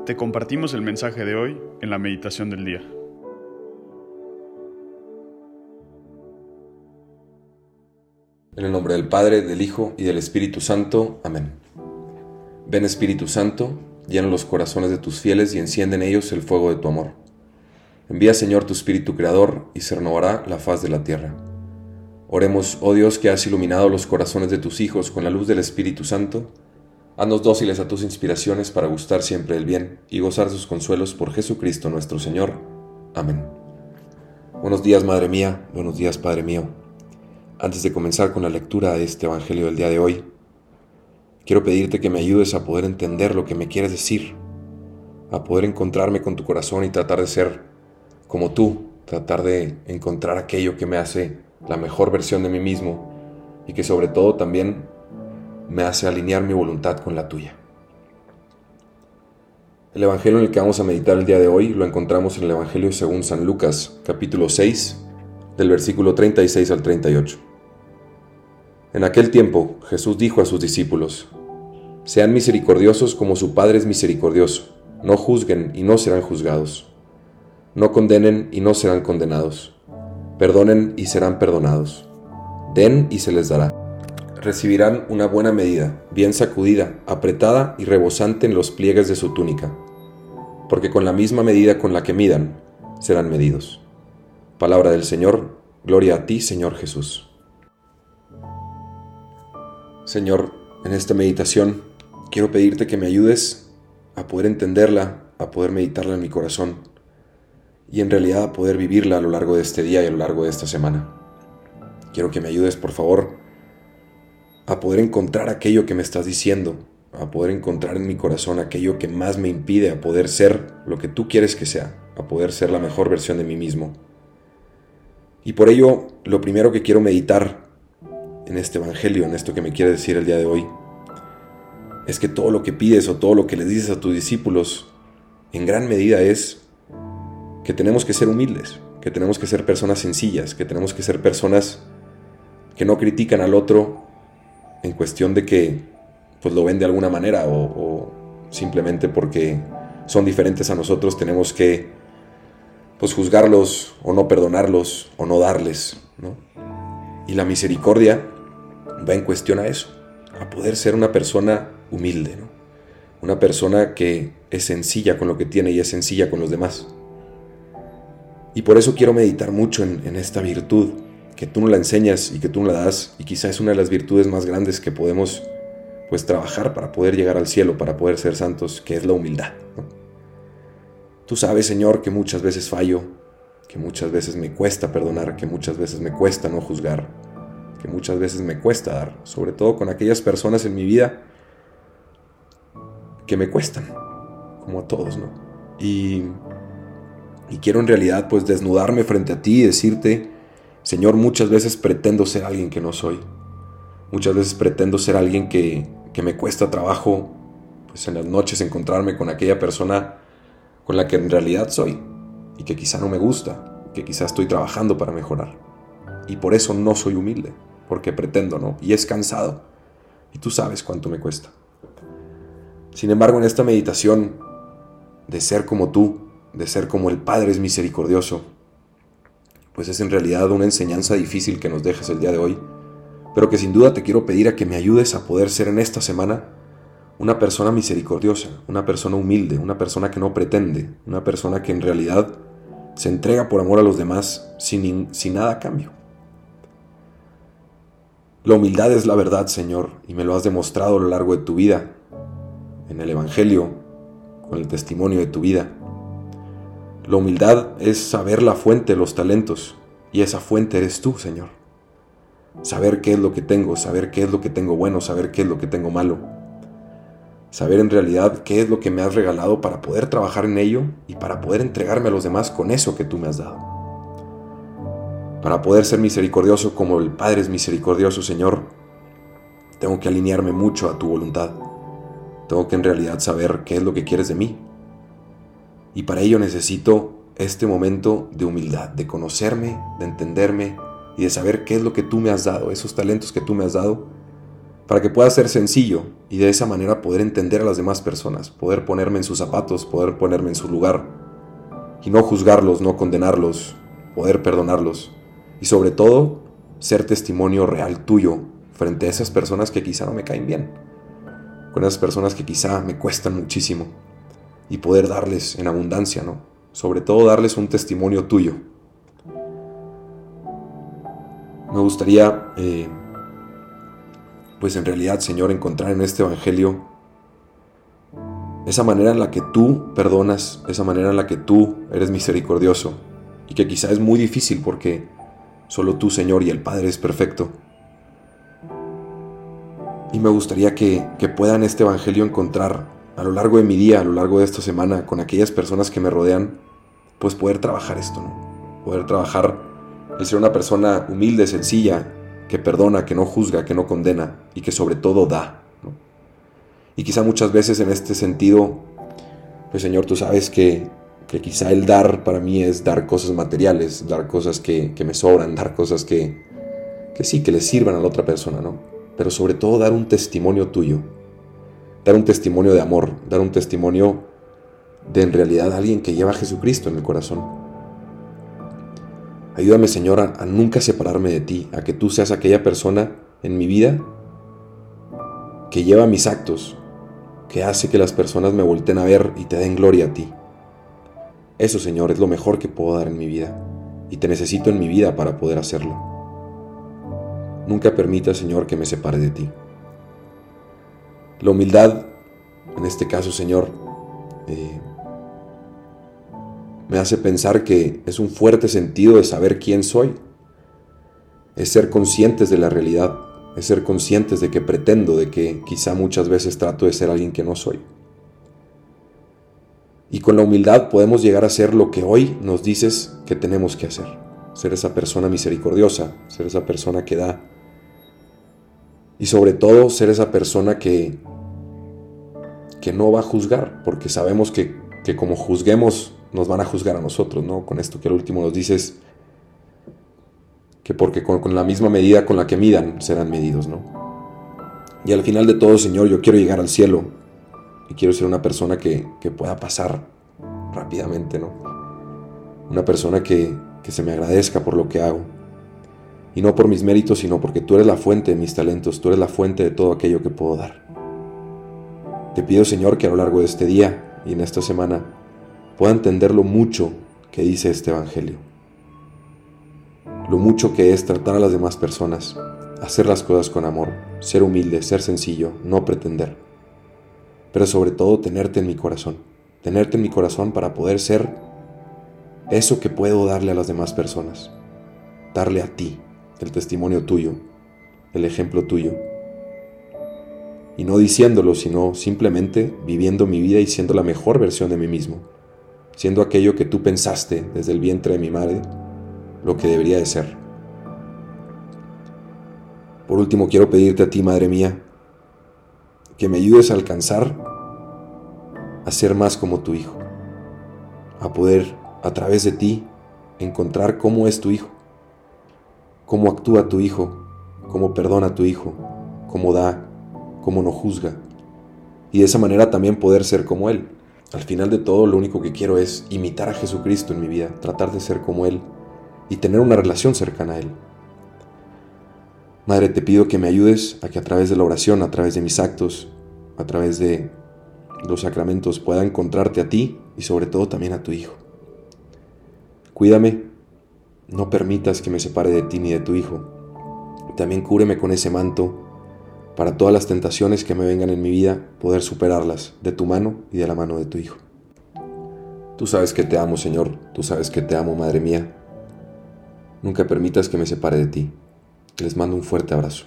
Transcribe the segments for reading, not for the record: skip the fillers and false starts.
Te compartimos el mensaje de hoy en la meditación del día. En el nombre del Padre, del Hijo y del Espíritu Santo. Amén. Ven, Espíritu Santo, llena los corazones de tus fieles y enciende en ellos el fuego de tu amor. Envía, Señor, tu Espíritu Creador y se renovará la faz de la tierra. Oremos, oh Dios, que has iluminado los corazones de tus hijos con la luz del Espíritu Santo. Haznos dóciles a tus inspiraciones para gustar siempre del bien y gozar sus consuelos por Jesucristo nuestro Señor. Amén. Buenos días, Madre mía. Buenos días, Padre mío. Antes de comenzar con la lectura de este Evangelio del día de hoy, quiero pedirte que me ayudes a poder entender lo que me quieres decir, a poder encontrarme con tu corazón y tratar de ser como tú, tratar de encontrar aquello que me hace la mejor versión de mí mismo y que sobre todo también me hace alinear mi voluntad con la tuya. El Evangelio en el que vamos a meditar el día de hoy lo encontramos en el Evangelio según San Lucas, capítulo 6, del versículo 36 al 38. En aquel tiempo, Jesús dijo a sus discípulos: «Sean misericordiosos como su Padre es misericordioso. No juzguen y no serán juzgados. No condenen y no serán condenados. Perdonen y serán perdonados. Den y se les dará. Recibirán una buena medida, bien sacudida, apretada y rebosante en los pliegues de su túnica, porque con la misma medida con la que midan, serán medidos». Palabra del Señor. Gloria a ti, Señor Jesús. Señor, en esta meditación quiero pedirte que me ayudes a poder entenderla, a poder meditarla en mi corazón y en realidad a poder vivirla a lo largo de este día y a lo largo de esta semana. Quiero que me ayudes, por favor, a poder encontrar aquello que me estás diciendo, a poder encontrar en mi corazón aquello que más me impide a poder ser lo que tú quieres que sea, a poder ser la mejor versión de mí mismo. Y por ello, lo primero que quiero meditar en este Evangelio, en esto que me quiere decir el día de hoy, es que todo lo que pides o todo lo que les dices a tus discípulos, en gran medida es que tenemos que ser humildes, que tenemos que ser personas sencillas, que tenemos que ser personas que no critican al otro en cuestión de que pues lo ven de alguna manera o simplemente porque son diferentes a nosotros tenemos que pues juzgarlos o no perdonarlos o no darles, ¿no? Y la misericordia va en cuestión a eso, a poder ser una persona humilde, ¿no? Una persona que es sencilla con lo que tiene y es sencilla con los demás. Y por eso quiero meditar mucho en esta virtud, que tú nos la enseñas y que tú nos la das, y quizá es una de las virtudes más grandes que podemos pues trabajar para poder llegar al cielo, para poder ser santos, que es la humildad, ¿no? Tú sabes, Señor, que muchas veces fallo, que muchas veces me cuesta perdonar, que muchas veces me cuesta no juzgar, que muchas veces me cuesta dar, sobre todo con aquellas personas en mi vida que me cuestan, como a todos, ¿no? Y quiero en realidad pues desnudarme frente a ti y decirte: Señor, muchas veces pretendo ser alguien que no soy. Muchas veces pretendo ser alguien que me cuesta trabajo, pues en las noches encontrarme con aquella persona con la que en realidad soy y que quizá no me gusta, que quizá estoy trabajando para mejorar. Y por eso no soy humilde, porque pretendo, ¿no? Y es cansado. Y tú sabes cuánto me cuesta. Sin embargo, en esta meditación de ser como tú, de ser como el Padre es misericordioso, pues es en realidad una enseñanza difícil que nos dejas el día de hoy, pero que sin duda te quiero pedir a que me ayudes a poder ser en esta semana una persona misericordiosa, una persona humilde, una persona que no pretende, una persona que en realidad se entrega por amor a los demás sin nada a cambio. La humildad es la verdad, Señor, y me lo has demostrado a lo largo de tu vida, en el Evangelio, con el testimonio de tu vida. La humildad es saber la fuente de los talentos, y esa fuente eres tú, Señor. Saber qué es lo que tengo, saber qué es lo que tengo bueno, saber qué es lo que tengo malo. Saber en realidad qué es lo que me has regalado para poder trabajar en ello y para poder entregarme a los demás con eso que tú me has dado. Para poder ser misericordioso como el Padre es misericordioso, Señor, tengo que alinearme mucho a tu voluntad. Tengo que en realidad saber qué es lo que quieres de mí. Y para ello necesito este momento de humildad, de conocerme, de entenderme y de saber qué es lo que tú me has dado, esos talentos que tú me has dado, para que pueda ser sencillo y de esa manera poder entender a las demás personas, poder ponerme en sus zapatos, poder ponerme en su lugar y no juzgarlos, no condenarlos, poder perdonarlos y sobre todo ser testimonio real tuyo frente a esas personas que quizá no me caen bien, con esas personas que quizá me cuestan muchísimo y poder darles en abundancia, ¿no? Sobre todo darles un testimonio tuyo. Me gustaría, pues en realidad, Señor, encontrar en este Evangelio esa manera en la que tú perdonas, esa manera en la que tú eres misericordioso y que quizá es muy difícil porque solo tú, Señor, y el Padre es perfecto. Y me gustaría que pueda en este Evangelio encontrar a lo largo de mi día, a lo largo de esta semana, con aquellas personas que me rodean, pues poder trabajar esto, ¿no? Poder trabajar el ser una persona humilde, sencilla, que perdona, que no juzga, que no condena y que sobre todo da, ¿no? Y quizá muchas veces en este sentido, pues Señor, tú sabes que quizá el dar para mí es dar cosas materiales, dar cosas que me sobran, dar cosas que sí, que le sirvan a la otra persona, ¿no? Pero sobre todo dar un testimonio tuyo, dar un testimonio de amor, dar un testimonio de en realidad alguien que lleva a Jesucristo en el corazón. Ayúdame, Señor, a nunca separarme de ti, a que tú seas aquella persona en mi vida que lleva mis actos, que hace que las personas me volteen a ver y te den gloria a ti. Eso, Señor, es lo mejor que puedo dar en mi vida y te necesito en mi vida para poder hacerlo. Nunca permita, Señor, que me separe de ti. La humildad, en este caso, Señor, me hace pensar que es un fuerte sentido de saber quién soy. Es ser conscientes de la realidad, es ser conscientes de que pretendo, de que quizá muchas veces trato de ser alguien que no soy. Y con la humildad podemos llegar a ser lo que hoy nos dices que tenemos que hacer. Ser esa persona misericordiosa, ser esa persona que da. Y sobre todo ser esa persona que no va a juzgar, porque sabemos que como juzguemos nos van a juzgar a nosotros, ¿no? Con esto que al último nos dices que porque con la misma medida con la que midan serán medidos, ¿no? Y al final de todo, Señor, yo quiero llegar al cielo y quiero ser una persona que pueda pasar rápidamente, ¿no? Una persona que se me agradezca por lo que hago. Y no por mis méritos, sino porque tú eres la fuente de mis talentos, tú eres la fuente de todo aquello que puedo dar. Te pido, Señor, que a lo largo de este día y en esta semana pueda entender lo mucho que dice este Evangelio. Lo mucho que es tratar a las demás personas, hacer las cosas con amor, ser humilde, ser sencillo, no pretender. Pero sobre todo tenerte en mi corazón para poder ser eso que puedo darle a las demás personas, darle a ti. El testimonio tuyo, el ejemplo tuyo. Y no diciéndolo, sino simplemente viviendo mi vida y siendo la mejor versión de mí mismo, siendo aquello que tú pensaste desde el vientre de mi madre, lo que debería de ser. Por último, quiero pedirte a ti, Madre mía, que me ayudes a alcanzar a ser más como tu Hijo, a poder, a través de ti, encontrar cómo es tu Hijo, cómo actúa tu Hijo, cómo perdona a tu Hijo, cómo da, cómo no juzga. Y de esa manera también poder ser como Él. Al final de todo, lo único que quiero es imitar a Jesucristo en mi vida, tratar de ser como Él y tener una relación cercana a Él. Madre, te pido que me ayudes a que a través de la oración, a través de mis actos, a través de los sacramentos, pueda encontrarte a ti y sobre todo también a tu Hijo. Cuídame. No permitas que me separe de ti ni de tu Hijo. También cúbreme con ese manto para todas las tentaciones que me vengan en mi vida, poder superarlas de tu mano y de la mano de tu Hijo. Tú sabes que te amo, Señor. Tú sabes que te amo, Madre mía. Nunca permitas que me separe de ti. Les mando un fuerte abrazo.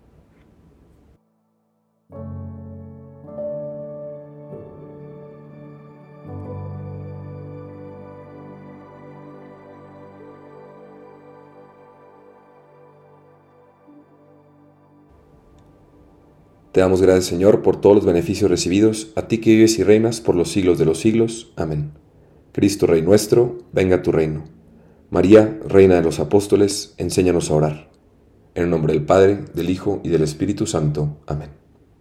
Te damos gracias, Señor, por todos los beneficios recibidos, a ti que vives y reinas por los siglos de los siglos. Amén. Cristo, Rey nuestro, venga a tu reino. María, Reina de los Apóstoles, enséñanos a orar. En el nombre del Padre, del Hijo y del Espíritu Santo. Amén.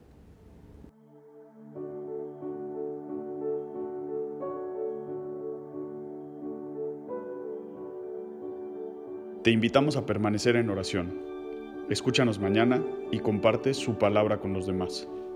Te invitamos a permanecer en oración. Escúchanos mañana y comparte su palabra con los demás.